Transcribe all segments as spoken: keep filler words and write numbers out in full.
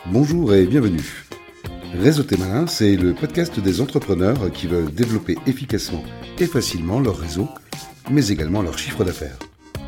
Bonjour et bienvenue. Réseauter malin, c'est le podcast des entrepreneurs qui veulent développer efficacement et facilement leur réseau, mais également leur chiffre d'affaires.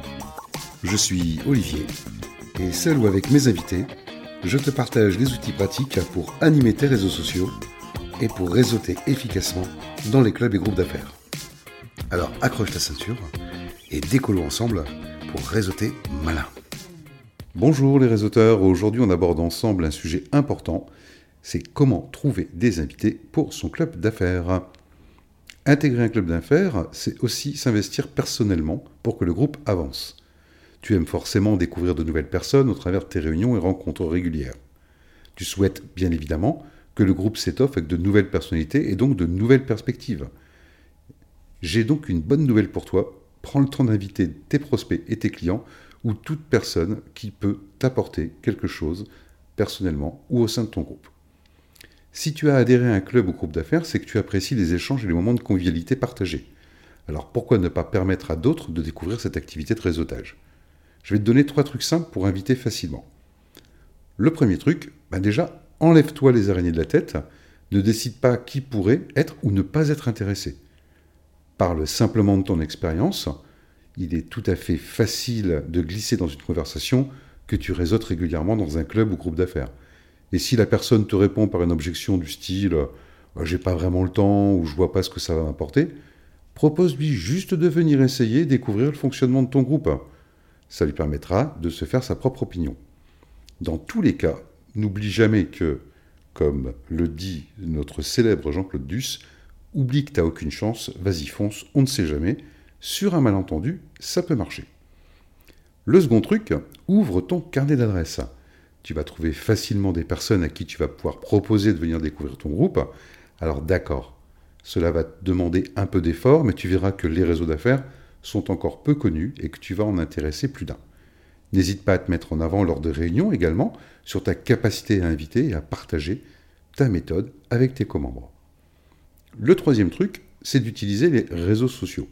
Je suis Olivier, et seul ou avec mes invités, je te partage les outils pratiques pour animer tes réseaux sociaux et pour réseauter efficacement dans les clubs et groupes d'affaires. Alors accroche ta ceinture et décollons ensemble pour réseauter malin. Bonjour les réseauteurs, aujourd'hui on aborde ensemble un sujet important, c'est comment trouver des invités pour son club d'affaires. Intégrer un club d'affaires, c'est aussi s'investir personnellement pour que le groupe avance. Tu aimes forcément découvrir de nouvelles personnes au travers de tes réunions et rencontres régulières. Tu souhaites bien évidemment que le groupe s'étoffe avec de nouvelles personnalités et donc de nouvelles perspectives. J'ai donc une bonne nouvelle pour toi, prends le temps d'inviter tes prospects et tes clients ou toute personne qui peut t'apporter quelque chose personnellement ou au sein de ton groupe. Si tu as adhéré à un club ou groupe d'affaires, c'est que tu apprécies les échanges et les moments de convivialité partagés. Alors pourquoi ne pas permettre à d'autres de découvrir cette activité de réseautage ? Je vais te donner trois trucs simples pour inviter facilement. Le premier truc, ben déjà, enlève-toi les araignées de la tête, ne décide pas qui pourrait être ou ne pas être intéressé. Parle simplement de ton expérience. Il est tout à fait facile de glisser dans une conversation que tu réseautes régulièrement dans un club ou groupe d'affaires. Et si la personne te répond par une objection du style « j'ai pas vraiment le temps » ou « je vois pas ce que ça va m'apporter », propose-lui juste de venir essayer découvrir le fonctionnement de ton groupe. Ça lui permettra de se faire sa propre opinion. Dans tous les cas, n'oublie jamais que, comme le dit notre célèbre Jean-Claude Duss, oublie que tu n'as aucune chance, vas-y fonce, on ne sait jamais. Sur un malentendu, ça peut marcher. Le second truc, ouvre ton carnet d'adresses. Tu vas trouver facilement des personnes à qui tu vas pouvoir proposer de venir découvrir ton groupe. Alors d'accord, cela va te demander un peu d'effort, mais tu verras que les réseaux d'affaires sont encore peu connus et que tu vas en intéresser plus d'un. N'hésite pas à te mettre en avant lors de réunions également sur ta capacité à inviter et à partager ta méthode avec tes co-membres. Le troisième truc, c'est d'utiliser les réseaux sociaux.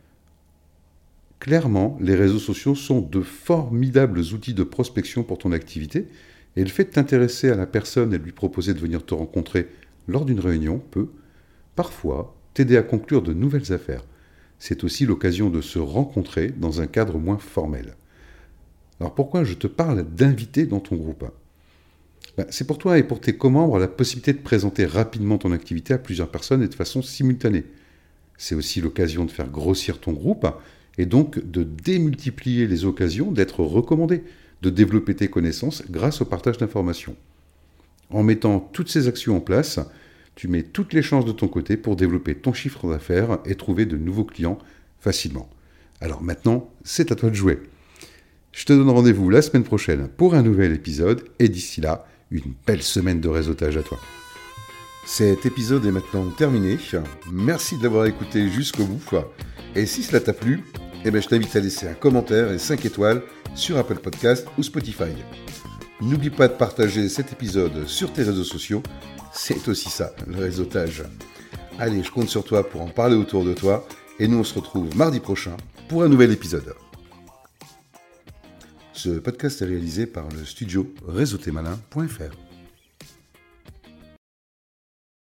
Clairement, les réseaux sociaux sont de formidables outils de prospection pour ton activité et le fait de t'intéresser à la personne et de lui proposer de venir te rencontrer lors d'une réunion peut, parfois, t'aider à conclure de nouvelles affaires. C'est aussi l'occasion de se rencontrer dans un cadre moins formel. Alors pourquoi je te parle d'inviter dans ton groupe ? Ben, c'est pour toi et pour tes co-membres la possibilité de présenter rapidement ton activité à plusieurs personnes et de façon simultanée. C'est aussi l'occasion de faire grossir ton groupe et donc de démultiplier les occasions d'être recommandé, de développer tes connaissances grâce au partage d'informations. En mettant toutes ces actions en place, tu mets toutes les chances de ton côté pour développer ton chiffre d'affaires et trouver de nouveaux clients facilement. Alors maintenant, c'est à toi de jouer. Je te donne rendez-vous la semaine prochaine pour un nouvel épisode et d'ici là, une belle semaine de réseautage à toi. Cet épisode est maintenant terminé. Merci de l'avoir écouté jusqu'au bout. Et si cela t'a plu, eh bien, je t'invite à laisser un commentaire et cinq étoiles sur Apple Podcast ou Spotify. N'oublie pas de partager cet épisode sur tes réseaux sociaux. C'est aussi ça, le réseautage. Allez, je compte sur toi pour en parler autour de toi. Et nous, on se retrouve mardi prochain pour un nouvel épisode. Ce podcast est réalisé par le studio réseauter malin point f r.